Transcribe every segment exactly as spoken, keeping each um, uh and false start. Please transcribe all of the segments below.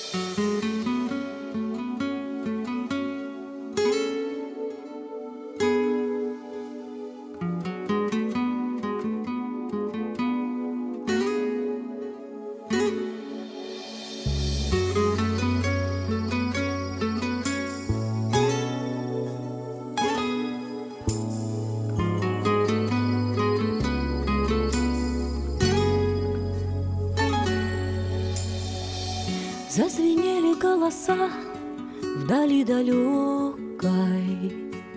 Зазвенели голоса вдали далекой,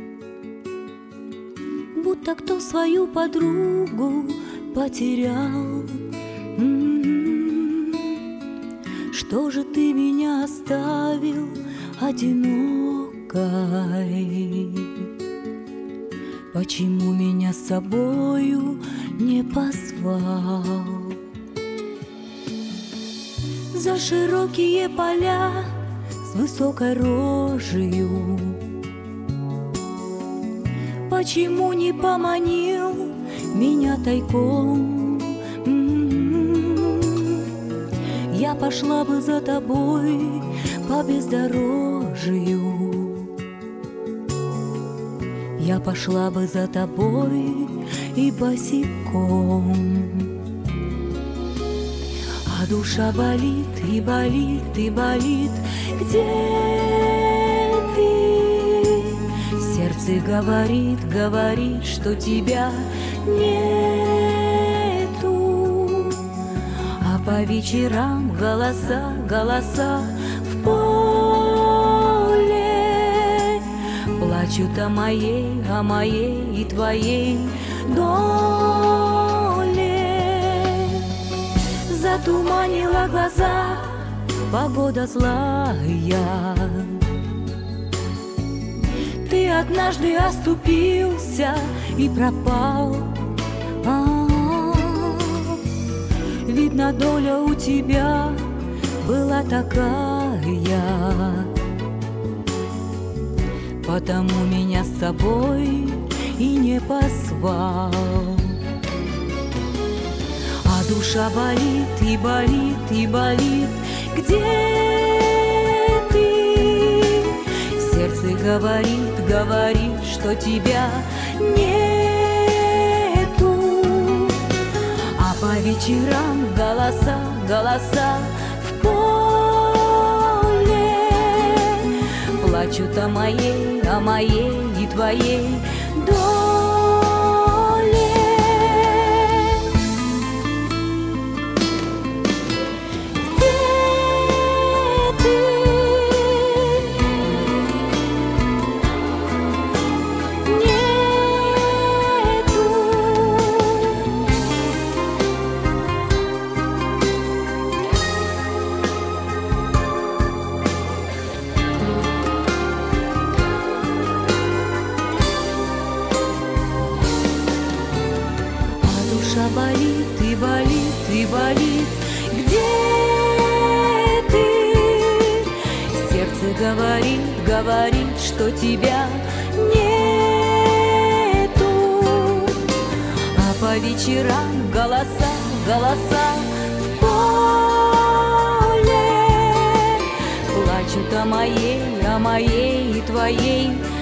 будто кто свою подругу потерял. М-м-м. Что же ты меня оставил одинокой? Почему меня с собою не позвал? За широкие поля с высокой рожею почему не поманил меня тайком? М-м-м. Я пошла бы за тобой по бездорожью, я пошла бы за тобой и босиком. А душа болит и болит и болит, где ты? Сердце говорит, говорит, что тебя нету. А по вечерам голоса, голоса в поле плачут о моей, о моей и твоей доле. Затуманила глаза погода злая, ты однажды оступился и пропал. А-а-а. Видно, доля у тебя была такая, потому меня с собой и не позвал. А душа болит и болит и болит, где ты? Сердце говорит, говорит, что тебя нету. А по вечерам голоса, голоса в поле плачут о моей, о моей и твоей доле. Душа болит и болит и болит, где ты? Сердце говорит, говорит, что тебя нету. А по вечерам голоса, голоса в поле плачут о моей, о моей и твоей